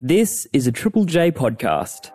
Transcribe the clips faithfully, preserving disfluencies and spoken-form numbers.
This is a Triple J podcast.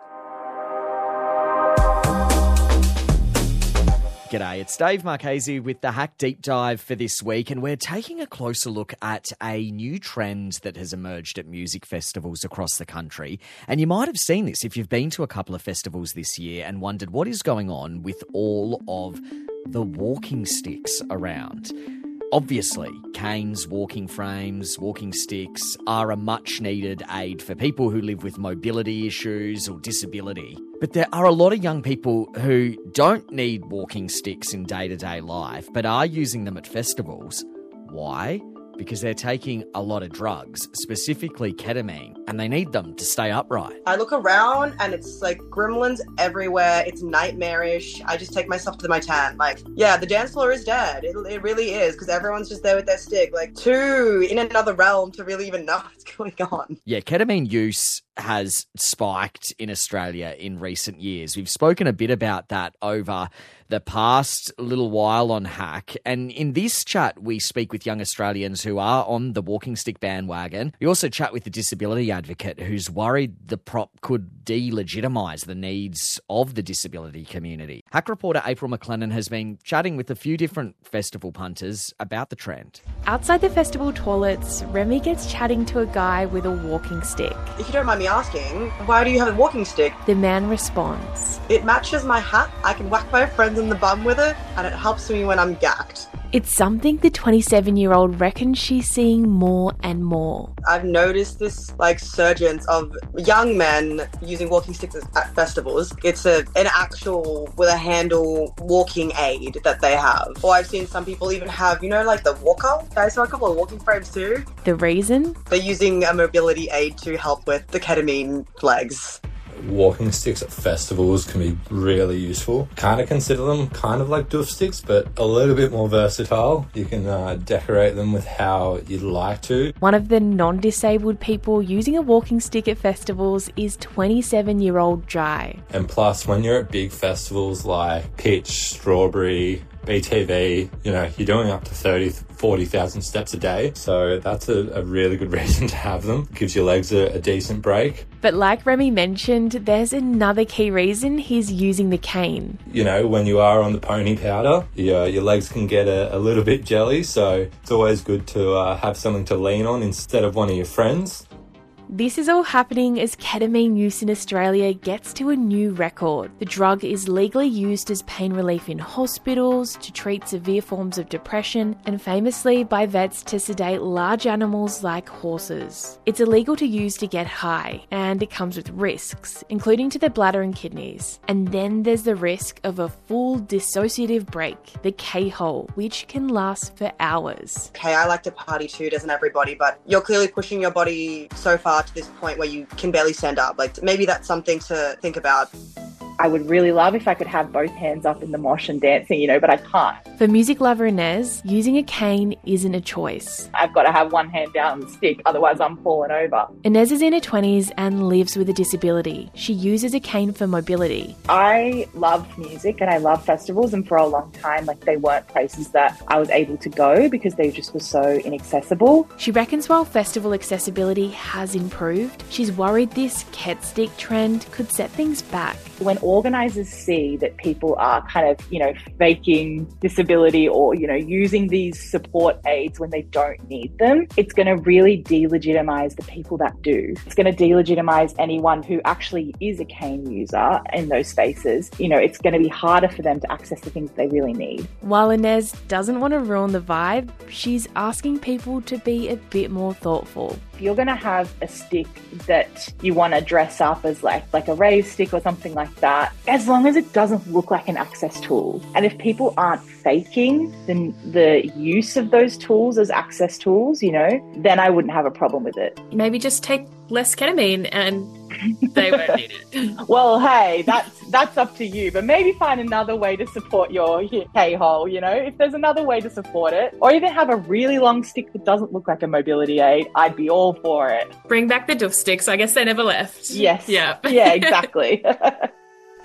G'day, it's Dave Marchese with the Hack Deep Dive for this week, and we're taking a closer look at a new trend that has emerged at music festivals across the country. And you might have seen this if you've been to a couple of festivals this year and wondered what is going on with all of the walking sticks around. Obviously, canes, walking frames, walking sticks are a much-needed aid for people who live with mobility issues or disability. But there are a lot of young people who don't need walking sticks in day-to-day life, but are using them at festivals. Why? Because they're taking a lot of drugs, specifically ketamine, and they need them to stay upright. I look around and it's like gremlins everywhere. It's nightmarish. I just take myself to my tent. Like, yeah, the dance floor is dead. It, it really is, because everyone's just there with their stick. Like, two in another realm to really even know what's going on. Yeah, ketamine use has spiked in Australia in recent years. We've spoken a bit about that over the past little while on Hack. And in this chat, we speak with young Australians who are on the walking stick bandwagon. We also chat with a disability advocate who's worried the prop could delegitimise the needs of the disability community. Hack reporter April McLennan has been chatting with a few different festival punters about the trend. Outside the festival toilets, Remy gets chatting to a guy with a walking stick. If you don't mind me asking, why do you have a walking stick? The man responds, It matches my hat. I can whack my friends in the bum with it, and it helps me when I'm gacked. It's something the twenty-seven-year-old reckons she's seeing more and more. I've noticed this like surgence of young men using walking sticks at festivals. It's a an actual with a handle walking aid that they have. Or I've seen some people even have, you know, like the walker. I saw a couple of walking frames too. The reason? They're using a mobility aid to help with the ketamine legs. Walking sticks at festivals can be really useful. Kind of consider them kind of like doof sticks, but a little bit more versatile. You can uh, decorate them with how you'd like to. One of the non-disabled people using a walking stick at festivals is twenty-seven-year-old Jai. And plus, when you're at big festivals like Pitch, Strawberry, B T V, you know, you're doing up to thirty, forty thousand steps a day. So that's a, a really good reason to have them. Gives your legs a, a decent break. But like Remy mentioned, there's another key reason he's using the cane. You know, when you are on the pony powder, your, your legs can get a, a little bit jelly. So it's always good to uh, have something to lean on instead of one of your friends. This is all happening as ketamine use in Australia gets to a new record. The drug is legally used as pain relief in hospitals, to treat severe forms of depression, and famously by vets to sedate large animals like horses. It's illegal to use to get high, and it comes with risks, including to the bladder and kidneys. And then there's the risk of a full dissociative break, the K-hole, which can last for hours. Okay, I like to party too, doesn't everybody? But you're clearly pushing your body so far to this point where you can barely stand up. Like, maybe that's something to think about. I would really love if I could have both hands up in the mosh and dancing, you know, but I can't. For music lover Inez, using a cane isn't a choice. I've got to have one hand down on the stick, otherwise I'm falling over. Inez is in her twenties and lives with a disability. She uses a cane for mobility. I love music and I love festivals, and for a long time, like, they weren't places that I was able to go because they just were so inaccessible. She reckons while festival accessibility has improved, she's worried this Ket stick trend could set things back. When organisers see that people are kind of, you know, faking disability or, you know, using these support aids when they don't need them, it's going to really delegitimise the people that do. It's going to delegitimise anyone who actually is a cane user in those spaces. You know, it's going to be harder for them to access the things they really need. While Inez doesn't want to ruin the vibe, she's asking people to be a bit more thoughtful. If you're going to have a stick that you want to dress up as like, like a rave stick or something like that, as long as it doesn't look like an access tool. And if people aren't faking the, the use of those tools as access tools, you know, then I wouldn't have a problem with it. Maybe just take less ketamine and they won't need it. Well, hey, that's that's up to you. But maybe find another way to support your K-hole, you know? If there's another way to support it, or even have a really long stick that doesn't look like a mobility aid, I'd be all for it. Bring back the doof sticks. I guess they never left. Yes. Yeah. Yeah, exactly.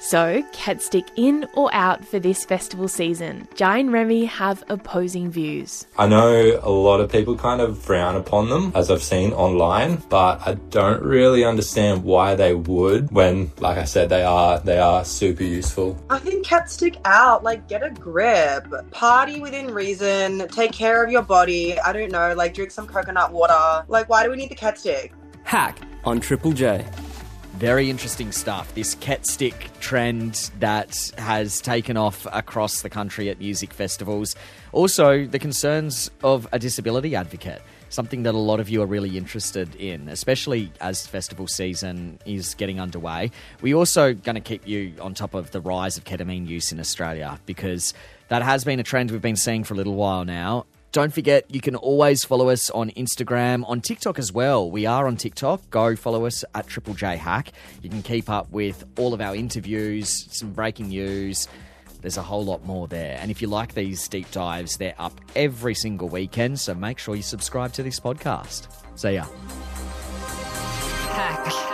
So, Catstick in or out for this festival season? Jai and Remy have opposing views. I know a lot of people kind of frown upon them, as I've seen online, but I don't really understand why they would when, like I said, they are they are super useful. I think Catstick out, like get a grip, party within reason, take care of your body. I don't know, like drink some coconut water. Like, why do we need the Catstick? Hack on Triple J. Very interesting stuff. This Catstick trend that has taken off across the country at music festivals. Also, the concerns of a disability advocate, something that a lot of you are really interested in, especially as festival season is getting underway. We're also going to keep you on top of the rise of ketamine use in Australia, because that has been a trend we've been seeing for a little while now. Don't forget, you can always follow us on Instagram, on TikTok as well. We are on TikTok. Go follow us at Triple J Hack. You can keep up with all of our interviews, some breaking news. There's a whole lot more there. And if you like these deep dives, they're up every single weekend. So make sure you subscribe to this podcast. See ya. Hack.